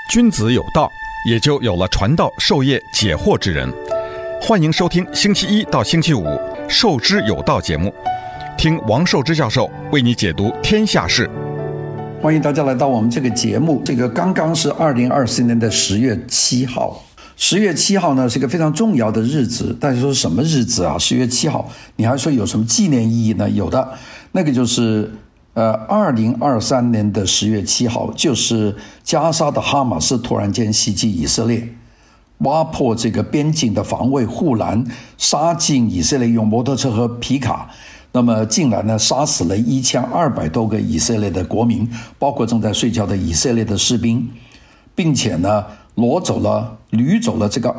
君子有道，也就有了传道授业解惑之人。欢迎收听星期一到星期五《授之有道》节目，听王寿之教授为你解读天下事。 欢迎大家来到我们这个节目。这个刚刚是2024年的10月7号。10月7号呢是一个非常重要的日子。大家说什么日子啊？10月7号，你还说有什么纪念意义呢？有的，那个就是2023年的10月7号，就是加沙的哈马斯突然间袭击以色列，挖破这个边境的防卫护栏，杀进以色列，用摩托车和皮卡，那么竟然呢杀死了1200多个以色列的国民，包括正在睡觉的以色列的士兵，并且呢掳走了这个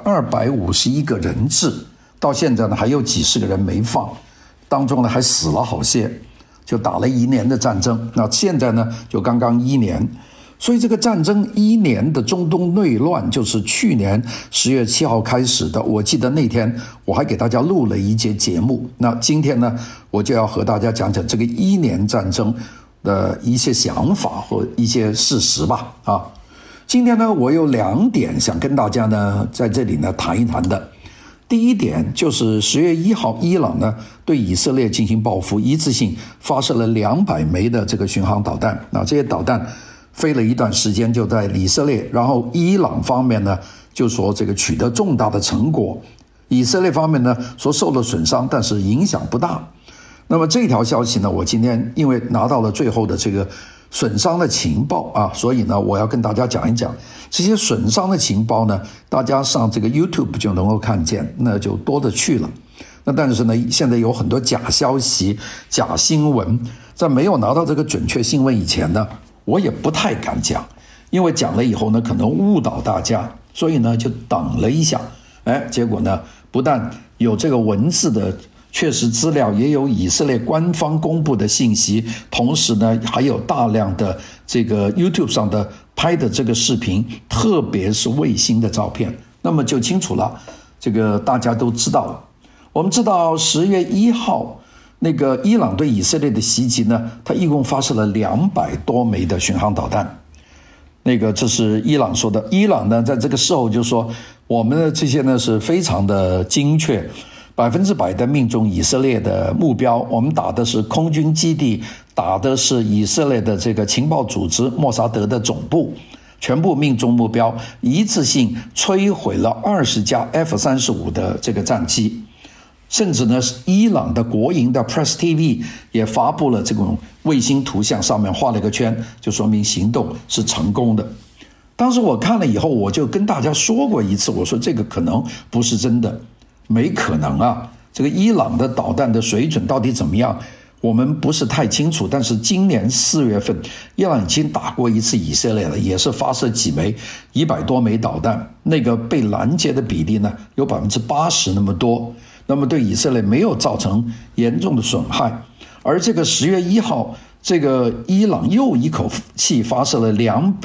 251个人质，到现在呢还有几十个人没放，当中呢还死了好些，就打了1年的战争。那现在呢就刚刚1年，所以这个战争1年的中东内乱就是去年10月7号开始的。我记得那天我还给大家录了一节节目。那今天呢我就要和大家讲讲这个1年战争的一些想法或一些事实吧。今天呢我有2点想跟大家呢在这里呢谈一谈的。第一点就是10月1号，伊朗呢对以色列进行报复，一次性发射了200枚的这个巡航导弹。那这些导弹飞了一段时间就在以色列，然后伊朗方面呢就说这个取得重大的成果，以色列方面呢说受了损伤，但是影响不大。那么这条消息呢，我今天因为拿到了最后的这个损伤的情报啊，所以呢我要跟大家讲一讲这些损伤的情报呢，大家上这个 YouTube 就能够看见，那就多得去了。那但是呢现在有很多假消息假新闻，在没有拿到这个准确新闻以前呢，我也不太敢讲，因为讲了以后呢可能误导大家，所以呢就等了一下。结果呢不但有这个文字的确实资料，也有以色列官方公布的信息，同时呢还有大量的这个 YouTube 上的拍的这个视频，特别是卫星的照片，那么就清楚了，这个大家都知道了。我们知道10月1号那个伊朗对以色列的袭击呢，它一共发射了200多枚的巡航导弹。那个这是伊朗说的，伊朗呢在这个时候就说我们的这些呢是非常的精确，100%的命中以色列的目标，我们打的是空军基地，打的是以色列的这个情报组织莫萨德的总部，全部命中目标，一次性摧毁了20架 F-35 的这个战机。甚至呢伊朗的国营的 Press TV 也发布了这种卫星图像，上面画了一个圈，就说明行动是成功的。当时我看了以后，我就跟大家说过一次，我说这个可能不是真的，没可能啊，这个伊朗的导弹的水准到底怎么样我们不是太清楚。但是今年4月份伊朗已经打过一次以色列了，也是发射几枚100多枚导弹，那个被拦截的比例呢有 80% 那么多，那么对以色列没有造成严重的损害。而这个10月1号这个伊朗又一口气发射了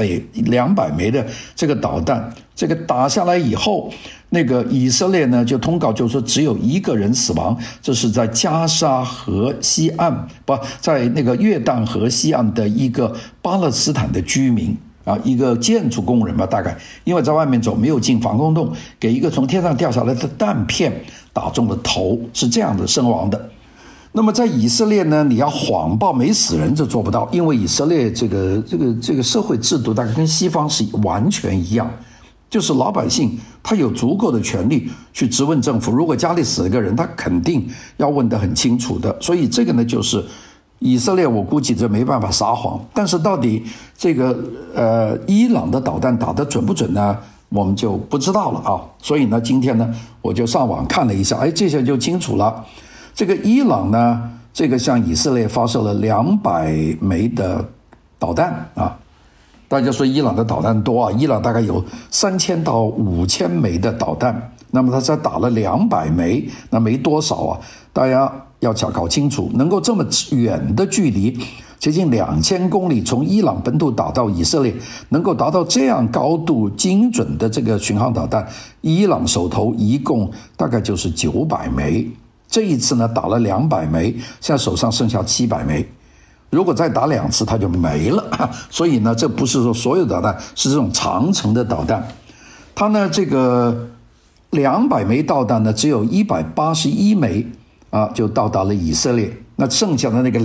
200枚的这个导弹，这个打下来以后，那个以色列呢就通告，就说只有1个人死亡，这是在加沙河西岸，在那个约旦河西岸的一个巴勒斯坦的居民一个建筑工人吧，大概因为在外面走没有进防空洞，给一个从天上掉下来的弹片打中了头，是这样的身亡的。那么在以色列呢，你要谎报没死人这做不到，因为以色列这个社会制度大概跟西方是完全一样，就是老百姓他有足够的权利去质问政府，如果家里死了个人，他肯定要问得很清楚的。所以这个呢就是以色列我估计这没办法撒谎。但是到底这个伊朗的导弹打得准不准呢，我们就不知道了啊。所以呢今天呢我就上网看了一下，这下就清楚了。这个伊朗呢这个向以色列发射了200枚的导弹大家说伊朗的导弹多伊朗大概有3000到5000枚的导弹，那么他才打了200枚，那没多少大家要搞清楚，能够这么远的距离，接近2000公里，从伊朗本土打到以色列，能够达到这样高度精准的这个巡航导弹，伊朗手头一共大概就是900枚。这一次呢打了200枚，现在手上剩下700枚。 如果再打2次它就没了。所以呢，这不是说所有导弹，是这种长程的导弹。它呢这个200枚导弹呢，只有181枚就到达了以色列。那剩下的那个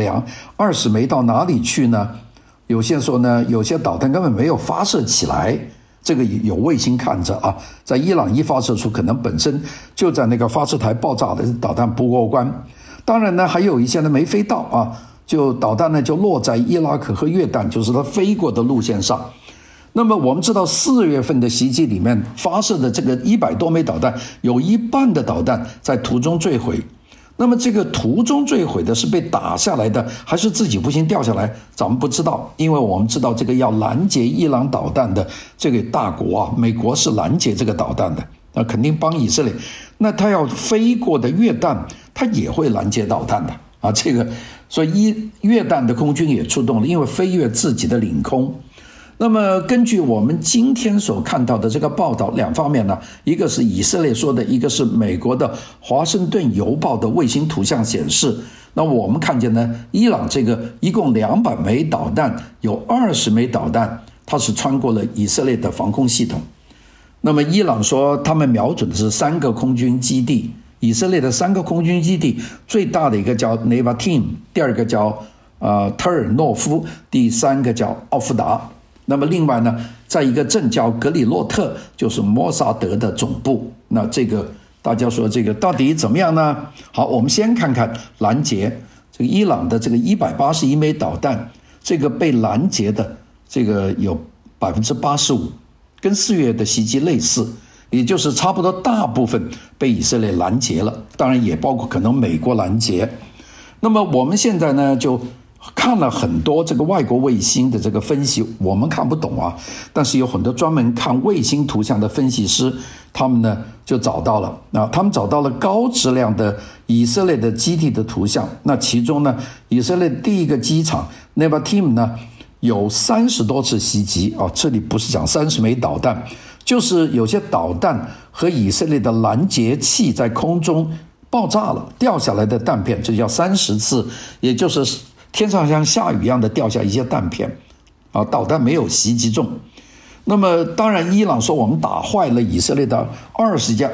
20枚到哪里去呢？有些说呢，有些导弹根本没有发射起来，这个有卫星看着在伊朗一发射出，可能本身就在那个发射台爆炸的导弹不过关。当然呢，还有一些呢没飞到就导弹呢就落在伊拉克和约旦，就是它飞过的路线上。那么我们知道4月份的袭击里面发射的这个100多枚导弹，有一半的导弹在途中坠毁。那么这个途中坠毁的是被打下来的，还是自己不幸掉下来？咱们不知道，因为我们知道这个要拦截伊朗导弹的这个大国美国是拦截这个导弹的，那肯定帮以色列。那他要飞过的约旦，他也会拦截导弹的这个，所以约旦的空军也出动了，因为飞越自己的领空。那么根据我们今天所看到的这个报道，2方面呢，一个是以色列说的，一个是美国的华盛顿邮报的卫星图像显示。那我们看见呢，伊朗这个一共200枚导弹，有20枚导弹它是穿过了以色列的防空系统。那么伊朗说他们瞄准的是3个空军基地，以色列的3个空军基地，最大的一个叫 Nevatim， 第2个叫特尔诺夫，第3个叫奥夫达。那么另外呢，在一个镇叫格里洛特，就是摩萨德的总部。那这个大家说这个到底怎么样呢？好，我们先看看拦截这个伊朗的这个181枚导弹，这个被拦截的这个有 85%， 跟4月的袭击类似，也就是差不多大部分被以色列拦截了，当然也包括可能美国拦截。那么我们现在呢就看了很多这个外国卫星的这个分析，我们看不懂但是有很多专门看卫星图像的分析师，他们呢就找到了他们找到了高质量的以色列的基地的图像。那其中呢，以色列第一个机场 Nevatim 呢有30多次袭击这里不是讲30枚导弹，就是有些导弹和以色列的拦截器在空中爆炸了，掉下来的弹片，这叫30次，也就是天上像下雨一样的掉下一些弹片导弹没有袭击中。那么当然伊朗说我们打坏了以色列的20架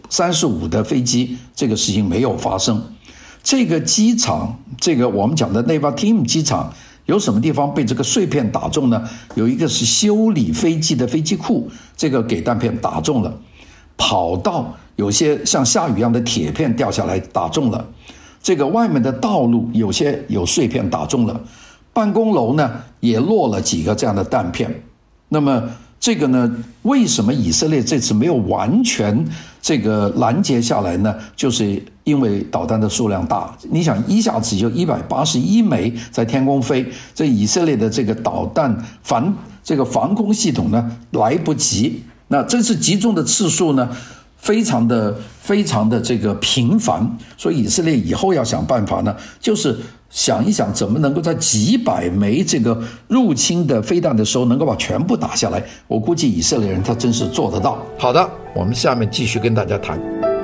F-35 的飞机，这个事情没有发生。这个机场，这个我们讲的 Nevatim 机场有什么地方被这个碎片打中呢？有一个是修理飞机的飞机库，这个给弹片打中了。跑道有些像下雨一样的铁片掉下来打中了，这个外面的道路有些有碎片打中了，办公楼呢也落了几个这样的弹片。那么这个呢，为什么以色列这次没有完全这个拦截下来呢？就是因为导弹的数量大，你想一下子就181枚在天空飞，这以色列的这个导弹防空系统呢来不及。那这次击中的次数呢非常的这个频繁，所以以色列以后要想办法呢，就是想一想怎么能够在几百枚这个入侵的飞弹的时候能够把全部打下来。我估计以色列人他真是做得到。好的，我们下面继续跟大家谈。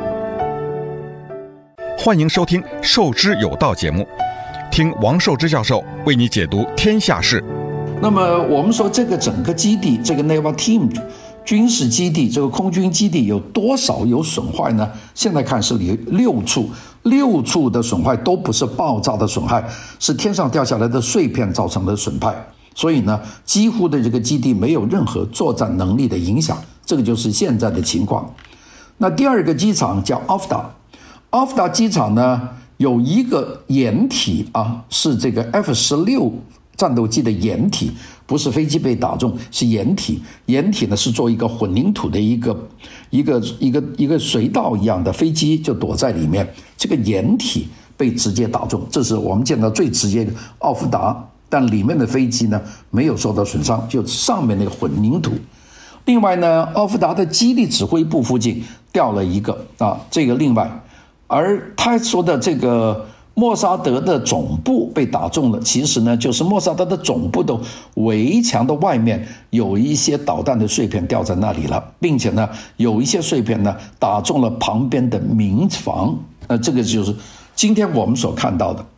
欢迎收听《受之有道》节目，听王寿之教授为你解读天下事。 那么我们说这个整个基地，这个 Nevatim军事基地，这个空军基地有多少有损坏呢？现在看是6处的损坏都不是爆炸的损害，是天上掉下来的碎片造成的损害。所以呢，几乎的这个基地没有任何作战能力的影响，这个就是现在的情况。那第2个机场叫奥夫达机场呢，有一个掩体是这个 F-16战斗机的掩体，不是飞机被打中，是掩体。掩体呢是做一个混凝土的一个隧道一样的，飞机就躲在里面。这个掩体被直接打中，这是我们见到最直接的奥夫达，但里面的飞机呢没有受到损伤，就上面那个混凝土。另外呢，奥夫达的基地指挥部附近掉了一个这个另外，而他说的这个莫萨德的总部被打中了，其实呢就是莫萨德的总部的围墙的外面有一些导弹的碎片掉在那里了，并且呢有一些碎片呢打中了旁边的民房。这个就是今天我们所看到的。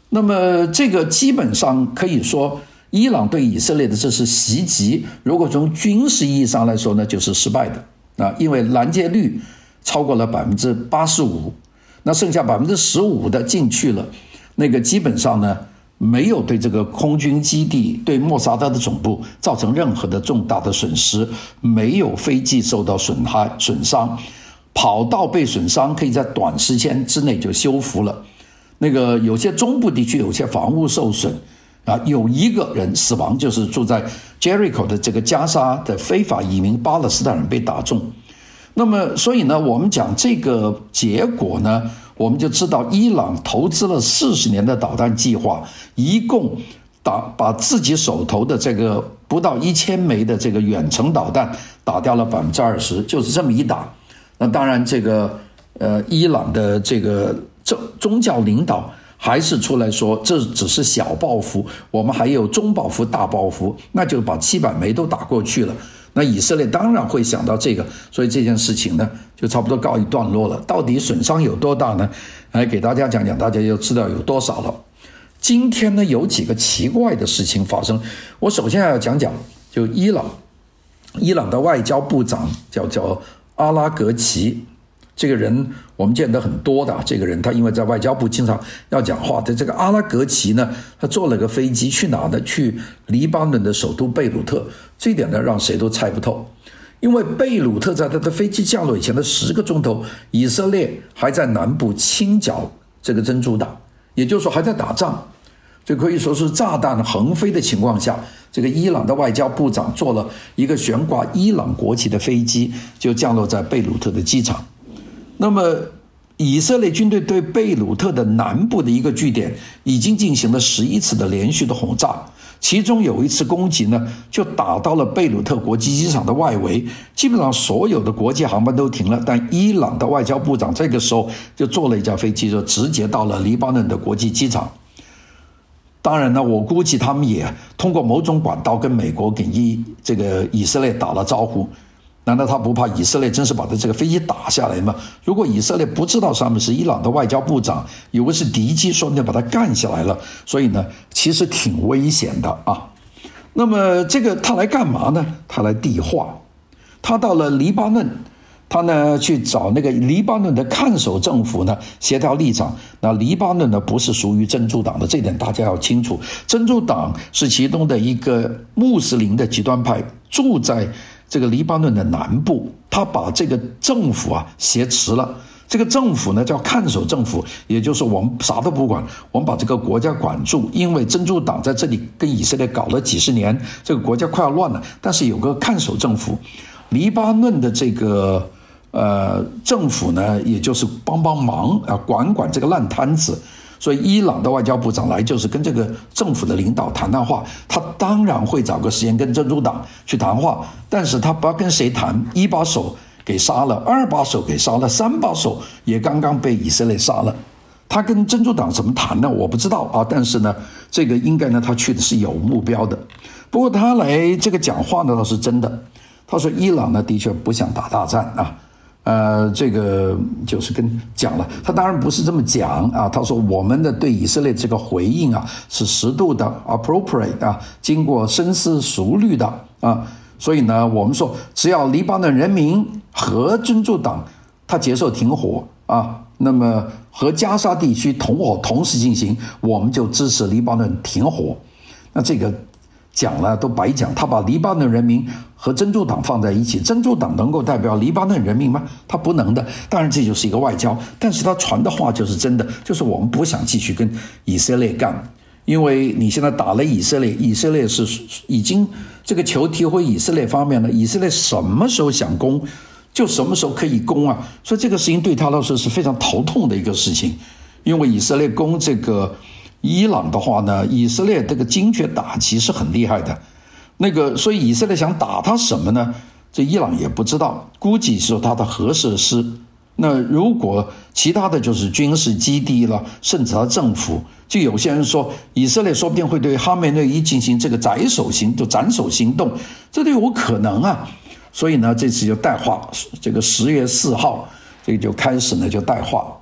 那么这个基本上可以说，伊朗对以色列的这次袭击，如果从军事意义上来说呢，就是失败的因为拦截率超过了85%，那剩下15%的进去了，那个基本上呢没有对这个空军基地、对莫萨德的总部造成任何的重大的损失，没有飞机受到损伤，跑道被损伤可以在短时间之内就修复了。那个有些中部地区有些房屋受损有一个人死亡，就是住在 Jericho 的这个加沙的非法移民巴勒斯坦人被打中。那么所以呢，我们讲这个结果呢，我们就知道伊朗投资了40年的导弹计划，一共把自己手头的这个不到1000枚的这个远程导弹打掉了20%，就是这么一打。那当然这个伊朗的这个宗教领导还是出来说这只是小报复，我们还有中报复大报复，那就把700枚都打过去了。那以色列当然会想到这个，所以这件事情呢就差不多告一段落了。到底损伤有多大呢？来给大家讲讲，大家就知道有多少了。今天呢有几个奇怪的事情发生，我首先要讲讲就伊朗的外交部长叫阿拉格齐。这个人我们见得很多的，这个人他因为在外交部经常要讲话的。这个阿拉格齐呢，他坐了个飞机去哪呢？去黎巴嫩的首都贝鲁特。这一点呢让谁都猜不透，因为贝鲁特在他的飞机降落以前的10个钟头，以色列还在南部清剿这个真主党，也就是说还在打仗。这可以说是炸弹横飞的情况下，这个伊朗的外交部长坐了一个悬挂伊朗国旗的飞机，就降落在贝鲁特的机场。那么以色列军队对贝鲁特的南部的一个据点已经进行了11次的连续的轰炸，其中有一次攻击呢就打到了贝鲁特国际机场的外围，基本上所有的国际航班都停了，但伊朗的外交部长这个时候就坐了一架飞机，就直接到了黎巴嫩的国际机场。当然呢，我估计他们也通过某种管道跟美国给这个以色列打了招呼。难道他不怕以色列真是把他这个飞机打下来吗？如果以色列不知道上面是伊朗的外交部长，以为是敌机，说不定把他干下来了。所以呢，其实挺危险的啊。那么这个他来干嘛呢？他来递话。他到了黎巴嫩，他呢去找那个黎巴嫩的看守政府呢协调立场。那黎巴嫩呢不是属于真主党的，这点大家要清楚。真主党是其中的一个穆斯林的极端派，住在这个黎巴嫩的南部，他把这个政府挟持了。这个政府呢叫看守政府，也就是我们啥都不管，我们把这个国家管住。因为真主党在这里跟以色列搞了几十年，这个国家快要乱了，但是有个看守政府。黎巴嫩的这个政府呢，也就是帮忙管这个烂摊子。所以伊朗的外交部长来就是跟这个政府的领导谈话，他当然会找个时间跟真主党去谈话，但是他不要跟谁谈，一把手给杀了，二把手给杀了，三把手也刚刚被以色列杀了。他跟真主党怎么谈呢？我不知道但是呢，这个应该呢他去的是有目标的。不过他来这个讲话呢倒是真的，他说伊朗呢的确不想打大战这个就是跟讲了，他当然不是这么讲他说我们的对以色列这个回应是适度的 appropriate 经过深思熟虑的所以呢我们说只要黎巴嫩人民和真主党他接受停火那么和加沙地区同火同时进行，我们就支持黎巴嫩停火。那这个讲了都白讲，他把黎巴嫩人民和真主党放在一起，真主党能够代表黎巴嫩人民吗？他不能的。当然这就是一个外交，但是他传的话就是真的，就是我们不想继续跟以色列干，因为你现在打了以色列，以色列是已经这个球踢回以色列方面了，以色列什么时候想攻就什么时候可以攻所以这个事情对他来说是非常头痛的一个事情。因为以色列攻这个伊朗的话呢，以色列这个精确打击是很厉害的，所以以色列想打他什么呢？这伊朗也不知道，估计是他的核设施。那如果其他的就是军事基地了，甚至他政府，就有些人说以色列说不定会对哈梅内伊进行这个斩首行动，这都有可能所以呢这次就带话，这个10月4号这个就开始呢就带话。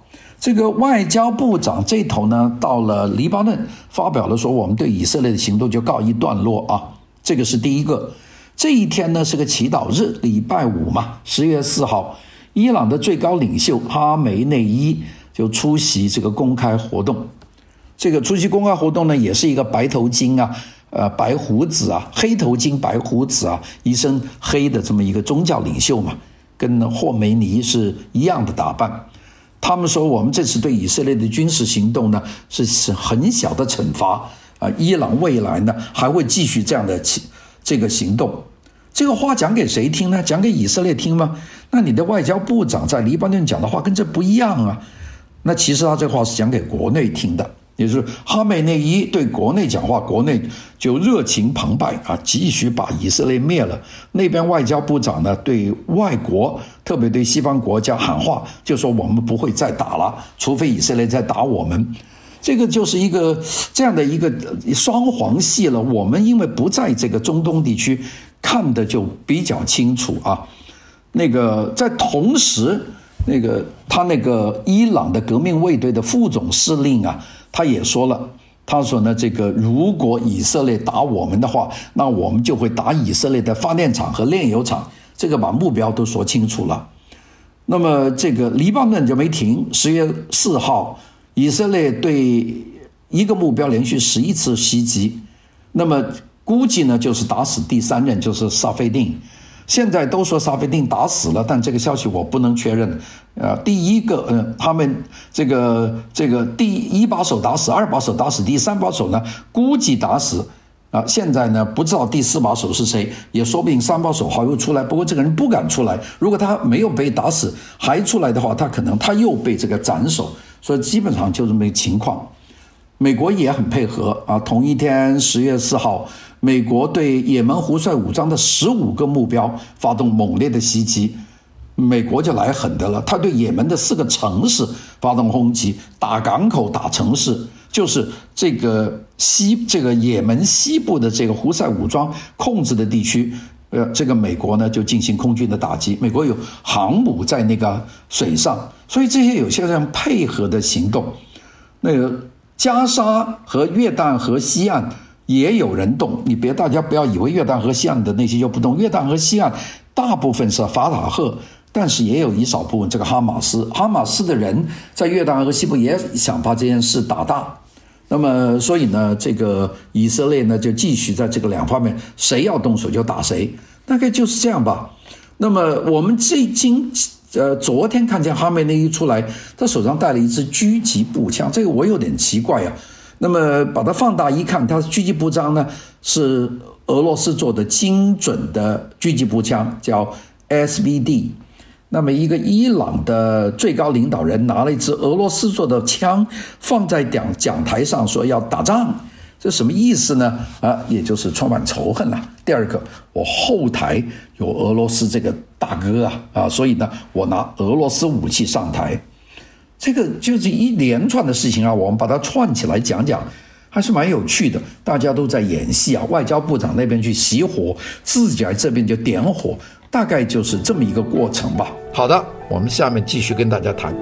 这个外交部长这头呢，到了黎巴嫩发表了说，我们对以色列的行动就告一段落啊，这个是第一个。这一天呢是个祈祷日，礼拜五嘛，10月4号，伊朗的最高领袖哈梅内伊就出席这个公开活动。这个出席公开活动呢，也是一个白头巾啊，白胡子啊，黑头巾白胡子啊，一身黑的这么一个宗教领袖嘛，跟霍梅尼是一样的打扮。他们说，我们这次对以色列的军事行动呢，是很小的惩罚啊。伊朗未来呢还会继续这样的这个行动。这个话讲给谁听呢？讲给以色列听吗？那你的外交部长在黎巴嫩讲的话跟这不一样啊。那其实他这话是讲给国内听的，也就是哈梅内伊对国内讲话，国内就热情澎湃啊，继续把以色列灭了。那边外交部长呢，对外国，特别对西方国家喊话，就说我们不会再打了，除非以色列再打我们。这个就是一个这样的一个双簧戏了。我们因为不在这个中东地区，看的就比较清楚啊。那个在同时，他那个伊朗的革命卫队的副总司令啊，他也说了，他说呢，这个如果以色列打我们的话，那我们就会打以色列的发电厂和炼油厂，这个把目标都说清楚了。那么这个黎巴嫩就没停，10月4号，以色列对一个目标连续11次袭击，那么估计呢就是打死第3人，就是萨菲定。现在都说萨菲定打死了，但这个消息我不能确认。第一个，他们这个第一把手打死，2把手打死，第3把手呢估计打死啊。现在呢不知道第4把手是谁，也说不定3把手还会出来。不过这个人不敢出来，如果他没有被打死还出来的话，他又被这个斩首。所以基本上就这么一个情况。美国也很配合啊，同一天10月4号，美国对也门胡塞武装的15个目标发动猛烈的袭击。美国就来狠的了，他对也门的4个城市发动轰击，打港口打城市，就是这个也门西部的这个胡塞武装控制的地区，这个美国呢就进行空军的打击，美国有航母在那个水上，所以这些有些这样配合的行动。那个加沙和约旦河西岸也有人动，大家不要以为约旦河西岸的那些就不动，约旦河西岸大部分是法塔赫，但是也有一少部分这个哈马斯的人在约旦河西部也想把这件事打大。那么所以呢，这个以色列呢就继续在这个2方面，谁要动手就打谁，大概就是这样吧。那么我们昨天看见哈梅内伊出来，他手上带了一支狙击步枪，这个我有点奇怪啊。那么把它放大一看，它狙击步枪呢是俄罗斯做的精准的狙击步枪，叫 SVD。那么一个伊朗的最高领导人拿了一支俄罗斯做的枪放在讲台上说要打仗，这什么意思呢？也就是充满仇恨了。第二个，我后台有俄罗斯这个大哥所以呢我拿俄罗斯武器上台。这个就是一连串的事情我们把它串起来讲讲，还是蛮有趣的。大家都在演戏外交部长那边去熄火，自己在这边就点火，大概就是这么一个过程吧。好的，我们下面继续跟大家谈。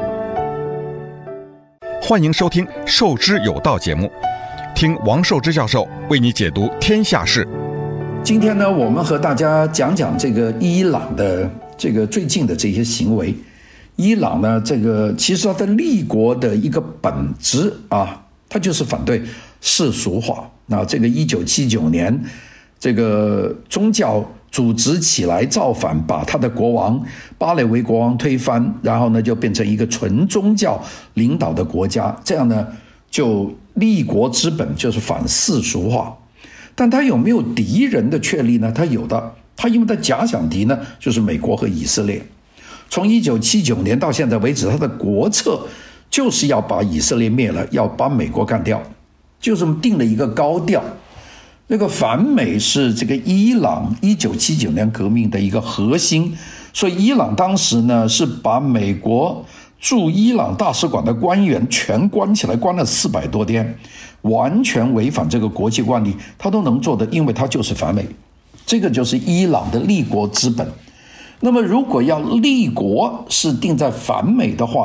欢迎收听《受之有道》节目，听王寿之教授为你解读天下事。 今天呢，我们和大家讲讲这个伊朗的这个最近的这些行为。伊朗呢，这个其实它的立国的一个本质它就是反对世俗化。那这个1979年，这个宗教组织起来造反，把他的国王巴列维国王推翻，然后呢就变成一个纯宗教领导的国家。这样呢，就立国之本就是反世俗化。但他有没有敌人的确立呢？他有的。他因为他假想敌呢，就是美国和以色列。从1979年到现在为止，他的国策就是要把以色列灭了，要把美国干掉，就这么定了一个高调。那个反美是这个伊朗1979年革命的一个核心，所以伊朗当时呢是把美国驻伊朗大使馆的官员全关起来，关了400多天，完全违反这个国际惯例，他都能做的，因为他就是反美。这个就是伊朗的立国之本。那么如果要立国是定在反美的话，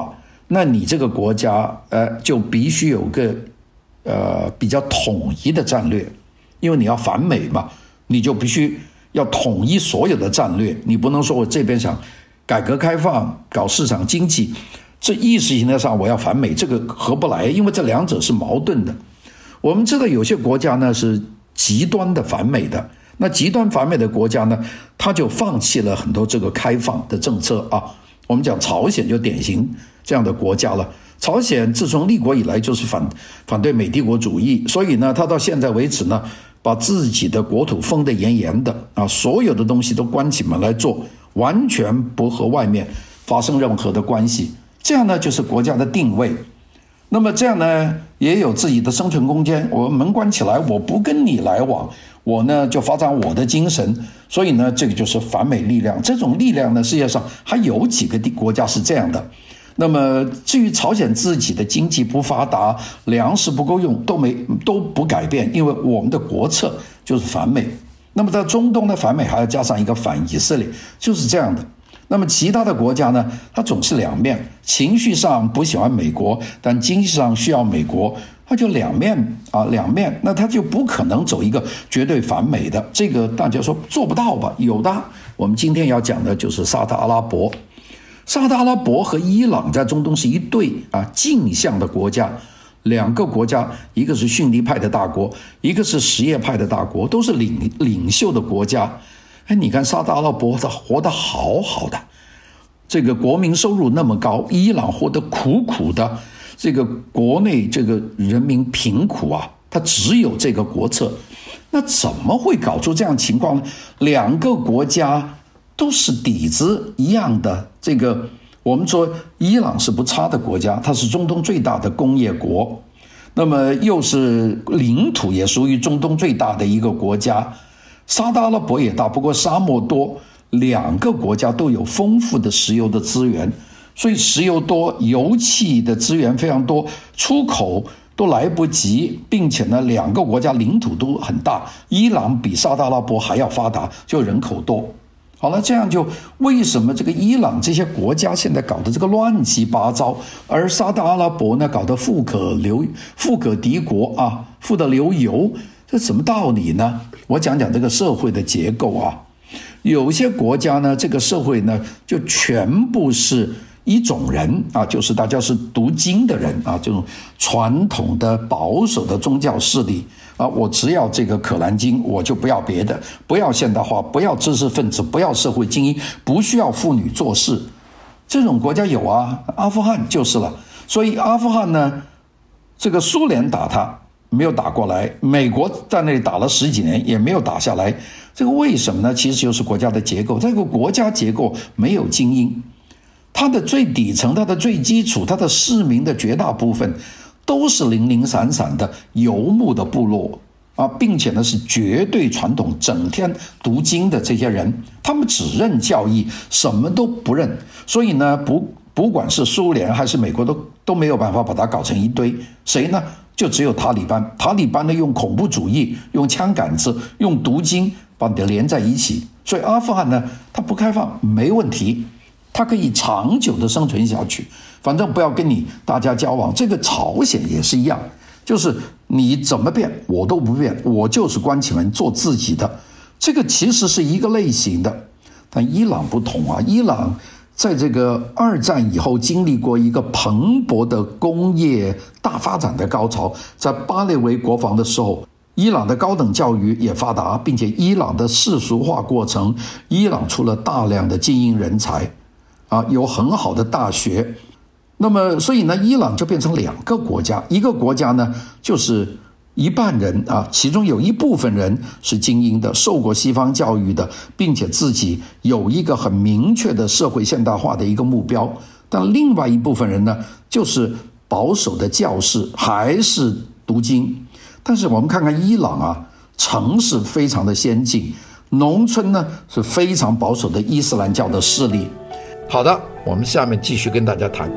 那你这个国家就必须有个比较统一的战略，因为你要反美嘛，你就必须要统一所有的战略，你不能说我这边想改革开放搞市场经济，这意识形态上我要反美，这个合不来，因为这两者是矛盾的。我们知道有些国家呢是极端的反美的，那极端反美的国家呢，他就放弃了很多这个开放的政策啊。我们讲朝鲜就典型这样的国家了。朝鲜自从立国以来就是反对美帝国主义，所以呢，他到现在为止呢，把自己的国土封得严严的啊，所有的东西都关起门来做，完全不和外面发生任何的关系。这样呢，就是国家的定位。那么这样呢，也有自己的生存空间。我门关起来，我不跟你来往，我呢就发展我的精神。所以呢，这个就是反美力量。这种力量呢，世界上还有几个国家是这样的。那么至于朝鲜自己的经济不发达，粮食不够用，都不改变，因为我们的国策就是反美。那么在中东的反美还要加上一个反以色列，就是这样的。那么其他的国家呢，它总是两面，情绪上不喜欢美国，但经济上需要美国，它就两面，那它就不可能走一个绝对反美的。这个大家说做不到吧？有的。我们今天要讲的就是沙特阿拉伯。沙特阿拉伯和伊朗在中东是一对镜像的国家，两个国家，一个是逊尼派的大国，一个是什叶派的大国，都是领袖的国家。你看沙特阿拉伯他活得好好的，这个国民收入那么高，伊朗活得苦苦的，这个国内这个人民贫苦啊，他只有这个国策，那怎么会搞出这样情况呢？两个国家都是底子一样的，这个我们说伊朗是不差的国家，它是中东最大的工业国，那么又是领土也属于中东最大的一个国家。沙特阿拉伯也大，不过沙漠多，两个国家都有丰富的石油的资源，所以石油多，油气的资源非常多，出口都来不及，并且呢，两个国家领土都很大，伊朗比沙特阿拉伯还要发达，就人口多。好了，这样就为什么这个伊朗这些国家现在搞得这个乱七八糟，而沙特阿拉伯呢搞得富可敌国啊，富得流油，这什么道理呢？我讲讲这个社会的结构啊。有些国家呢，这个社会呢就全部是一种人啊，就是大家是读经的人啊，这种传统的保守的宗教势力啊，我只要这个可兰经，我就不要别的，不要现代化，不要知识分子，不要社会精英，不需要妇女做事。这种国家有啊，阿富汗就是了。所以阿富汗呢，这个苏联打他没有打过来，美国在那里打了10几年也没有打下来。这个为什么呢？其实就是国家的结构，这个国家结构没有精英，它的最底层，它的最基础，它的市民的绝大部分都是零零散散的游牧的部落啊，并且呢是绝对传统，整天读经的这些人，他们只认教义，什么都不认。所以呢，不管是苏联还是美国都没有办法把它搞成一堆。谁呢？就只有塔利班。塔利班呢用恐怖主义，用枪杆子，用读经把你连在一起。所以阿富汗呢，它不开放没问题，它可以长久的生存下去，反正不要跟你大家交往。这个朝鲜也是一样，就是你怎么变我都不变，我就是关起门做自己的。这个其实是一个类型的。但伊朗不同啊，伊朗在这个2战以后经历过一个蓬勃的工业大发展的高潮，在巴列维国防的时候，伊朗的高等教育也发达，并且伊朗的世俗化过程，伊朗出了大量的精英人才啊，有很好的大学。那么所以呢，伊朗就变成2个国家，一个国家呢就是一半人啊，其中有一部分人是精英的，受过西方教育的，并且自己有一个很明确的社会现代化的一个目标。但另外一部分人呢，就是保守的教士，还是读经。但是我们看看伊朗啊，城市非常的先进，农村呢是非常保守的伊斯兰教的势力。好的，我们下面继续跟大家谈。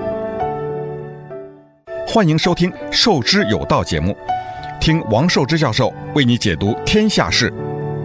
欢迎收听《受之有道》节目，听王寿之教授为你解读天下事。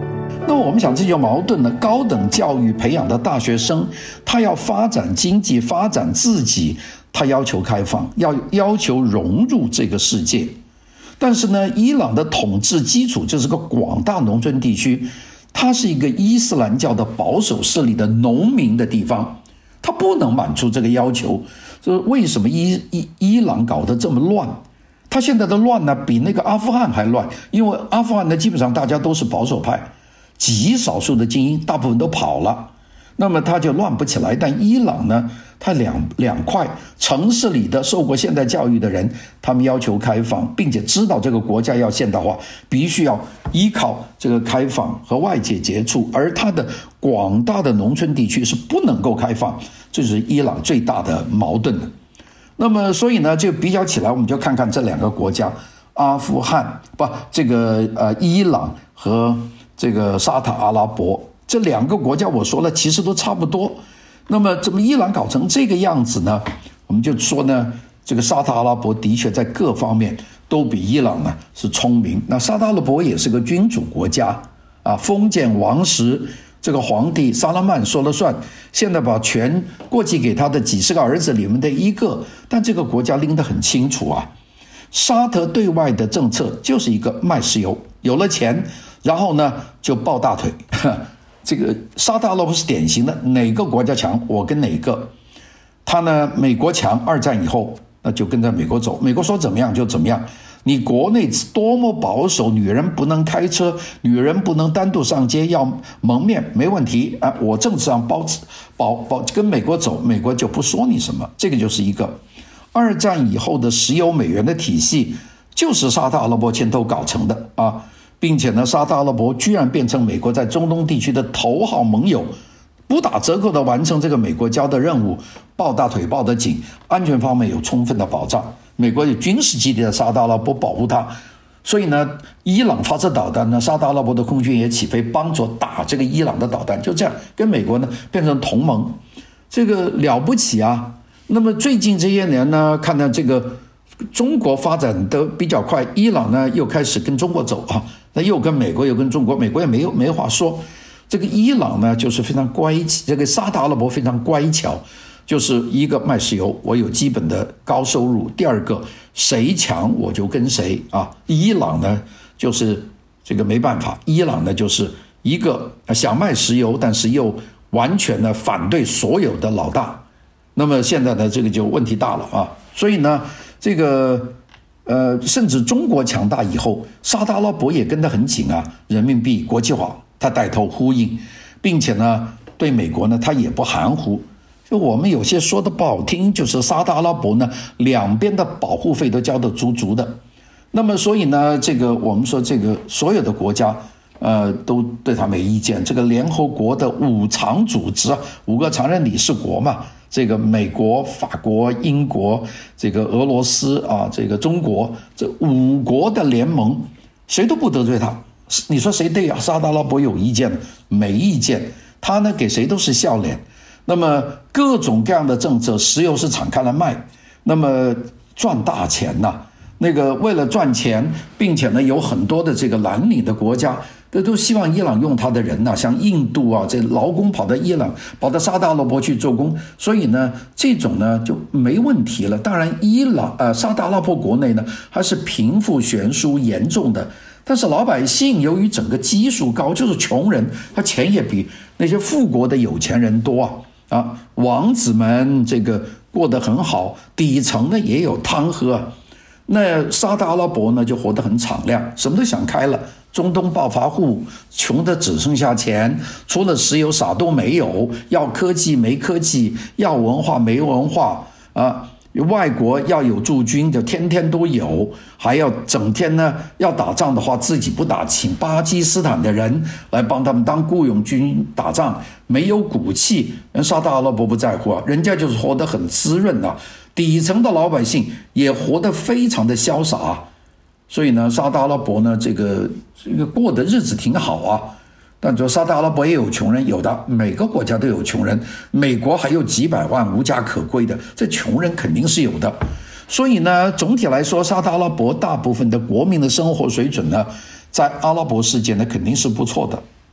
那么我们想这就矛盾了，高等教育培养的大学生，他要发展经济，发展自己，他要求开放，要求融入这个世界。但是呢，伊朗的统治基础就是个广大农村地区，它是一个伊斯兰教的保守势力的农民的地方，它不能满足这个要求。就是为什么伊朗搞得这么乱？他现在的乱呢，比那个阿富汗还乱，因为阿富汗呢，基本上大家都是保守派，极少数的精英，大部分都跑了，那么他就乱不起来。但伊朗呢，他两块，城市里的受过现代教育的人，他们要求开放，并且知道这个国家要现代化，必须要依靠这个开放和外界接触，而他的广大的农村地区是不能够开放，这是伊朗最大的矛盾的。那么所以呢，就比较起来，我们就看看这两个国家，阿富汗伊朗和这个沙特阿拉伯这两个国家，我说了其实都差不多。那么怎么伊朗搞成这个样子呢？我们就说呢，这个沙特阿拉伯的确在各方面都比伊朗呢是聪明。那沙特阿拉伯也是个君主国家啊，封建王室，这个皇帝萨拉曼说了算，现在把权过继给他的几十个儿子里面的一个，但这个国家拎得很清楚啊。沙特对外的政策就是一个卖石油，有了钱，然后呢就抱大腿。这个沙特阿拉伯是典型的，哪个国家强我跟哪个。他呢，美国强，二战以后那就跟着美国走，美国说怎么样就怎么样。你国内多么保守，女人不能开车，女人不能单独上街，要蒙面，没问题啊！我政治上跟美国走，美国就不说你什么。这个就是一个二战以后的石油美元的体系，就是沙特阿拉伯牵头搞成的啊！并且呢，沙特阿拉伯居然变成美国在中东地区的头号盟友，不打折扣的完成这个美国交的任务，抱大腿抱得紧，安全方面有充分的保障。美国有军事基地在沙特阿拉伯保护它，所以呢，伊朗发射导弹呢，沙特阿拉伯的空军也起飞帮助打这个伊朗的导弹，就这样跟美国呢变成同盟，这个了不起啊！那么最近这些年呢，看到这个中国发展的比较快，伊朗呢又开始跟中国走啊，那又跟美国又跟中国，美国也没话说。这个伊朗呢就是非常乖，这个沙特阿拉伯非常乖巧。就是一个卖石油，我有基本的高收入；第二个，谁强我就跟谁啊。伊朗呢，就是这个没办法，伊朗呢就是一个想卖石油，但是又完全的反对所有的老大。那么现在呢，这个就问题大了啊。所以呢，这个甚至中国强大以后，沙特阿拉伯也跟得很紧啊，人民币国际化，他带头呼应，并且呢，对美国呢，他也不含糊。就我们有些说的不好听，就是沙特阿拉伯呢，两边的保护费都交得足足的。那么所以呢，这个我们说这个所有的国家，都对他没意见。这个联合国的5常组织，5个常任理事国嘛，这个美国、法国、英国，这个俄罗斯啊，这个中国，这5国的联盟，谁都不得罪他。你说谁对沙特阿拉伯有意见？没意见。他呢，给谁都是笑脸。那么各种各样的政策，石油是敞开了卖，那么赚大钱呐。那个为了赚钱，并且呢有很多的这个蓝领的国家，都希望伊朗用他的人呐，像印度啊，这劳工跑到伊朗，跑到沙特阿拉伯去做工，所以呢这种呢就没问题了。当然沙特阿拉伯国内呢还是贫富悬殊严重的。但是老百姓由于整个基数高，就是穷人，他钱也比那些富国的有钱人多啊，王子们这个过得很好，底层呢也有汤喝。那沙特阿拉伯呢就活得很敞亮，什么都想开了。中东暴发户，穷的只剩下钱，除了石油啥都没有，要科技没科技，要文化没文化啊。外国要有驻军，就天天都有，还要整天呢要打仗的话自己不打，请巴基斯坦的人来帮他们当雇佣军打仗，没有骨气。沙特阿拉伯不在乎啊，人家就是活得很滋润啊，底层的老百姓也活得非常的潇洒啊。所以呢，沙特阿拉伯呢这个过的日子挺好啊。但说沙特阿拉伯也有穷人，有的，每个国家都有穷人，美国还有几百万无家可归的，这穷人肯定是有的。所以呢，总体来说，沙特阿拉伯大部分的国民的生活水准呢，在阿拉伯世界呢肯定是不错的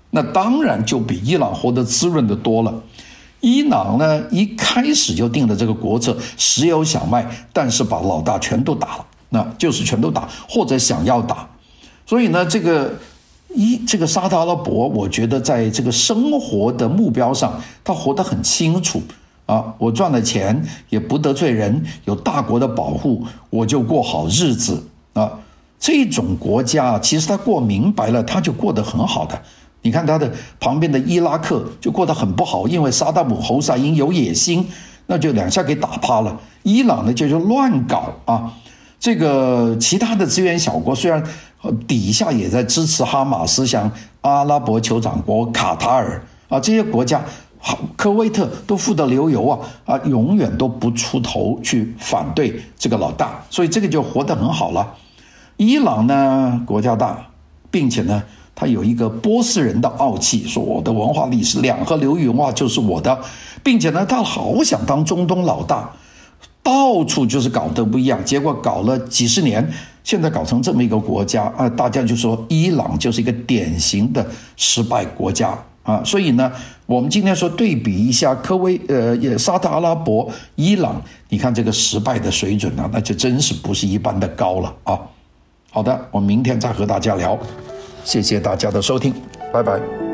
那当然就比伊朗活得滋润的多了。伊朗呢一开始就定了这个国策，石油小麦，但是把老大全都打了，那就是全都打或者想要打。所以呢这个沙特阿拉伯，我觉得在这个生活的目标上他活得很清楚啊，我赚了钱也不得罪人，有大国的保护，我就过好日子啊。这种国家其实他过明白了，他就过得很好的。你看他的旁边的伊拉克就过得很不好，因为萨达姆侯赛因有野心，那就两下给打趴了。伊朗呢就乱搞啊，这个其他的资源小国虽然底下也在支持哈马斯，像阿拉伯酋长国卡塔尔啊，这些国家科威特都富得流油啊，永远都不出头去反对这个老大，所以这个就活得很好了。伊朗呢国家大，并且呢他有一个波斯人的傲气，说我的文化历史，两河流域文化就是我的，并且呢他好想当中东老大，到处就是搞得不一样，结果搞了几十年，现在搞成这么一个国家啊，大家就说伊朗就是一个典型的失败国家啊。所以呢我们今天说对比一下沙特阿拉伯、伊朗，你看这个失败的水准啊，那就真是不是一般的高了啊。好的，我们明天再和大家聊，谢谢大家的收听，拜拜。